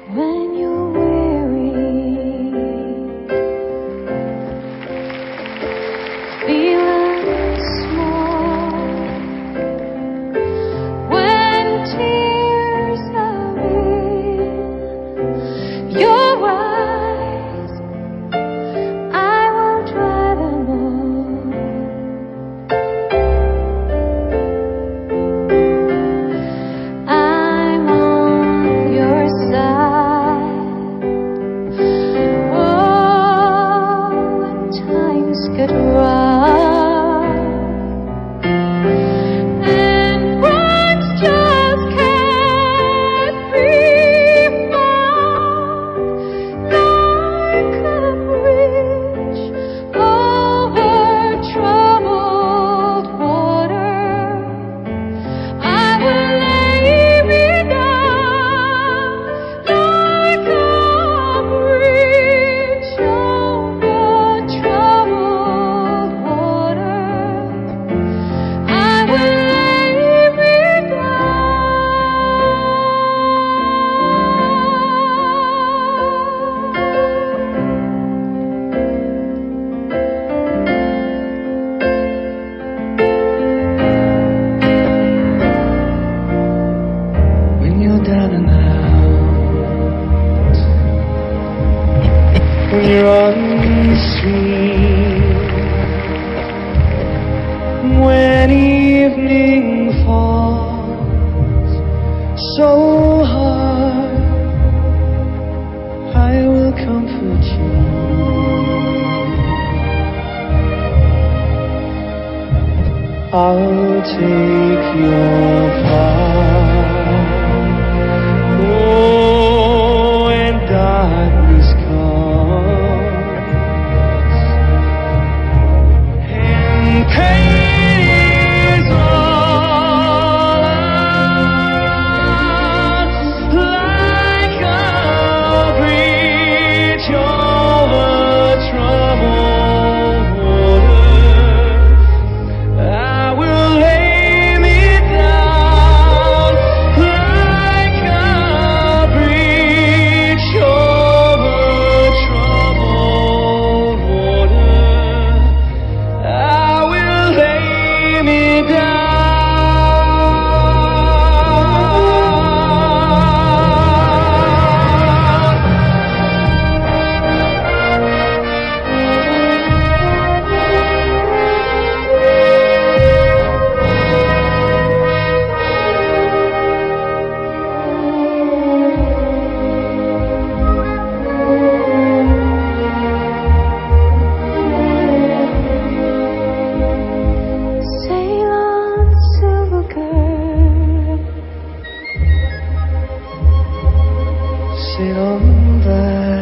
when you're weary, feeling small, when tears are in your eyes, I will dry them all. I'm on your side. Oh, when times get rough and words just can't be found, like a bridge over troubled water, I will lay me down like a bridge over troubled water. I will lay me When you're down and out, when you're on the street, when evening falls so hard, I will comfort you. I'll take your part. Oh, when darkness comes and pain is all around, like a bridge over troubled water, I will lay me down like a bridge over troubled water. I will lay me down. sail on, silver girl. Sit on that